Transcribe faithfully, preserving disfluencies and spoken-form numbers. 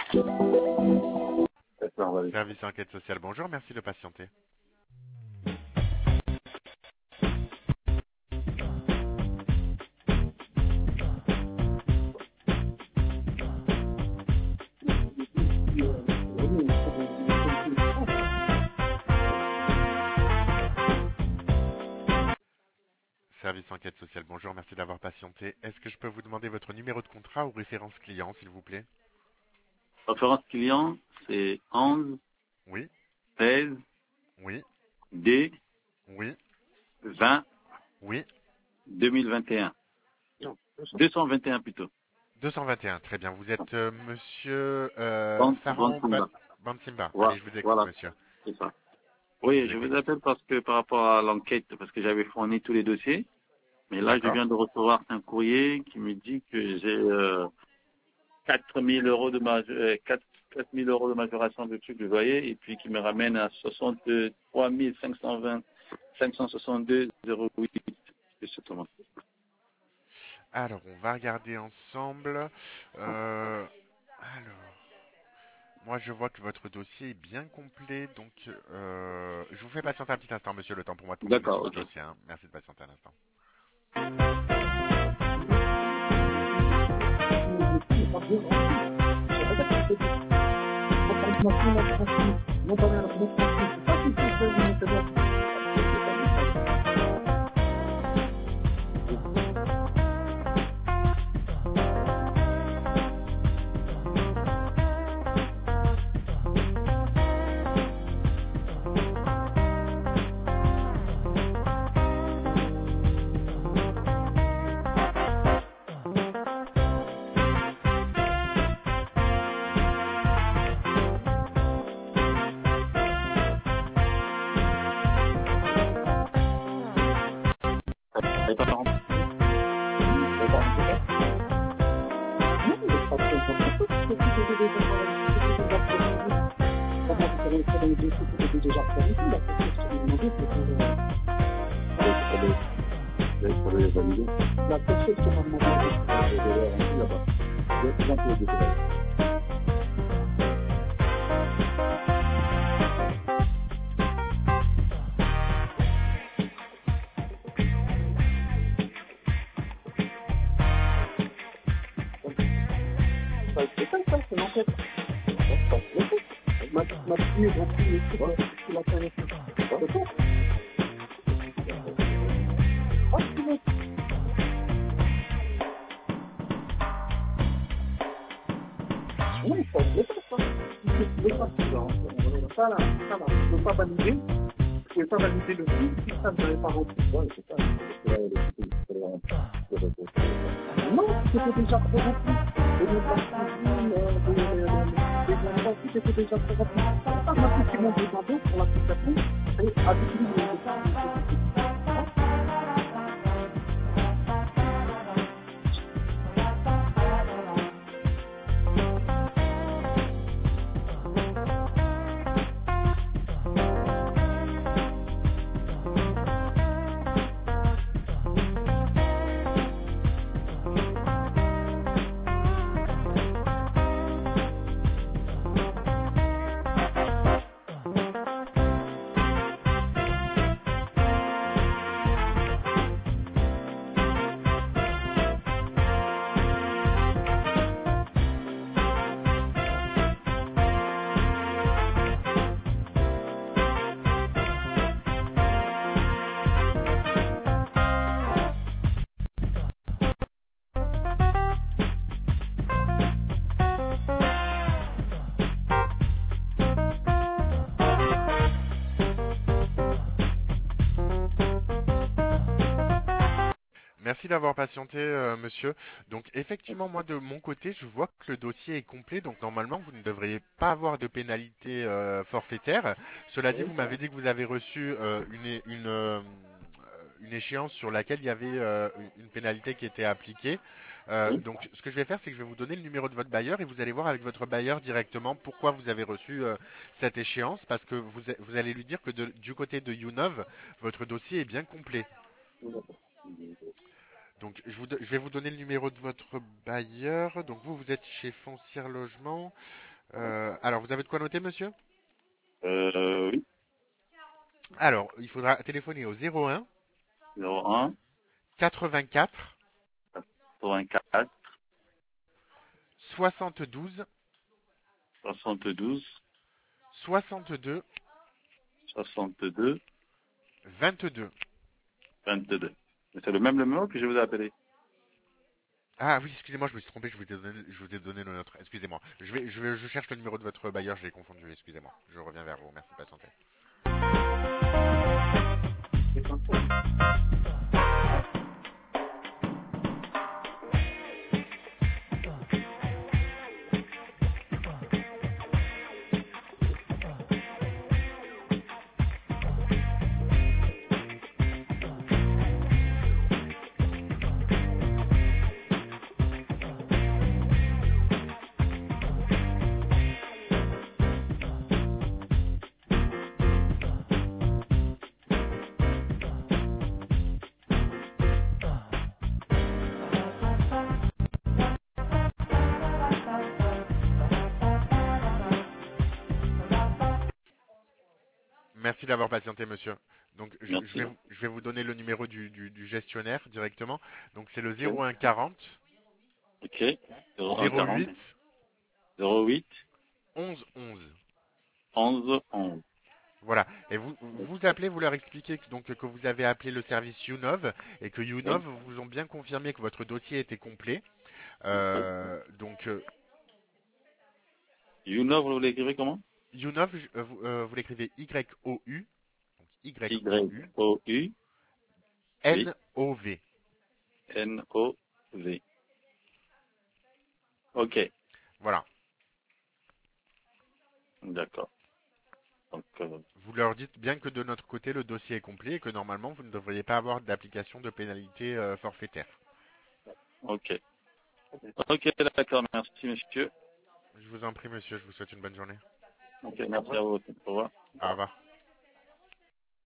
D'accord, vas-y. Service enquête sociale, bonjour, merci de patienter. Service enquête sociale, bonjour, merci d'avoir patienté. Est-ce que je peux vous demander votre numéro de contrat ou référence client, s'il vous plaît? Référence client, c'est onze, Oui, seize, oui, D, oui, vingt, oui. deux mille vingt et un. deux cent vingt et un plutôt. deux cent vingt et un, très bien. Vous êtes euh, monsieur euh, Bande, bande Farhan Ba- Simba. Bansimba. Voilà, Allez, je vous écoute, voilà, monsieur. c'est ça. Je Oui, vous je vous écoute. appelle parce que par rapport à l'enquête, parce que j'avais fourni tous les dossiers, mais là, je D'accord. viens de recevoir un courrier qui me dit que j'ai euh, quatre mille euros de ma, euh, quatre quatre mille euros de majoration de truc de loyer et puis qui me ramène à soixante-trois mille cinq cent vingt, cinq cent soixante-deux virgule zéro huit. Exactement. Alors, on va regarder ensemble. Euh, alors, moi, je vois que votre dossier est bien complet, donc euh, je vous fais patienter un petit instant, monsieur, le temps pour moi de tomber sur D'accord, votre ok. dossier, hein. Merci de patienter un instant. T'avais pas rempli T'avais pas rempli ça Ouais, c'est pas le- c'est pour les valider. Je l'ai rempli là-bas. Je vais présenter les dossiers là-bas. Ça, c'est ça, ça, c'est l'enquête. Ouais, ça, c'est l'enquête. Ma, ma fille, j'ai pris les trucs, ouais. Tu l'as fait. Ouais. C'est ça. Ah, c'est bon. Oui, ça, c'est ça, ça. Si tu ne veux pas, tu vas rentrer. Ça, là, ça, là, tu ne peux pas valider. Vous pouvez pas valider le prix si ça ne l'avez pas rempli. Ouais, c'est ça. Parce que là, le prix, il faut le remplir. Il faut le remplir. Non, c'était déjà pré-rempli. Le nom de la cuisine, euh, les, les, les, les endroits aussi, c'était déjà pré-rempli. C'est pour ça que maintenant, qu'ils m'ont demandé pour l'application, c'est à utiliser le site. Hein? Merci d'avoir patienté, euh, monsieur. Donc, effectivement, moi, de mon côté, je vois que le dossier est complet. Donc, normalement, vous ne devriez pas avoir de pénalité euh, forfaitaire. Cela dit, Oui, vous m'avez dit que vous avez reçu euh, une, é- une, euh, une échéance sur laquelle il y avait euh, une une pénalité qui était appliquée. Euh, oui. donc, ce que je vais faire, c'est que je vais vous donner le numéro de votre bailleur et vous allez voir avec votre bailleur directement pourquoi vous avez reçu euh, cette échéance. Parce que vous, vous allez lui dire que de- du côté de Younov, votre dossier est bien complet. Donc, je, vous do- je vais vous donner le numéro de votre bailleur. Donc, vous, vous êtes chez Foncière Logement. Euh, alors, vous avez de quoi noter, monsieur? Euh, oui. Alors, il faudra téléphoner au zéro un zéro un, quatre-vingt-quatre quatre-vingt-quatre, soixante-douze soixante-douze, soixante-deux soixante-deux, vingt-deux. vingt-deux. Mais c'est le même numéro que je vous ai appelé. Ah oui, excusez-moi, je me suis trompé, je vous ai donné, je vous ai donné le nôtre. Excusez-moi. Je vais, je vais, je cherche le numéro de votre bailleur, je l'ai confondu. Excusez-moi. Je reviens vers vous. Merci de patienter. C'est comme ça. Merci d'avoir patienté, monsieur. Donc, je, je Merci. vais, vous- je vais vous donner le numéro du, du- du gestionnaire directement. Donc, c'est le Ok. zéro un quarante Ok. zéro un zéro quarante, huit zéro huit, onze onze. onze, onze. Voilà. Et vous, vous appelez, vous leur expliquez que, donc, que vous avez appelé le service YouNov et que Oui. YouNov vous ont bien confirmé que votre dossier était complet. Ok. Euh, donc, euh, Youno, vous l'écrivez comment? YouNov, je- euh, vous, euh, vous l'écrivez Y O U, donc Y O U Y O U, oui, N O V. N O V. Ok. Voilà. D'accord. Donc, euh, Vous leur dites bien que de notre côté, le dossier est complet et que normalement, vous ne devriez pas avoir d'application de pénalité euh, forfaitaire. ok. Ok, d'accord. Merci, monsieur. Je vous en prie, monsieur, je vous souhaite une bonne journée. Ok, merci à vous. Au revoir. Au revoir.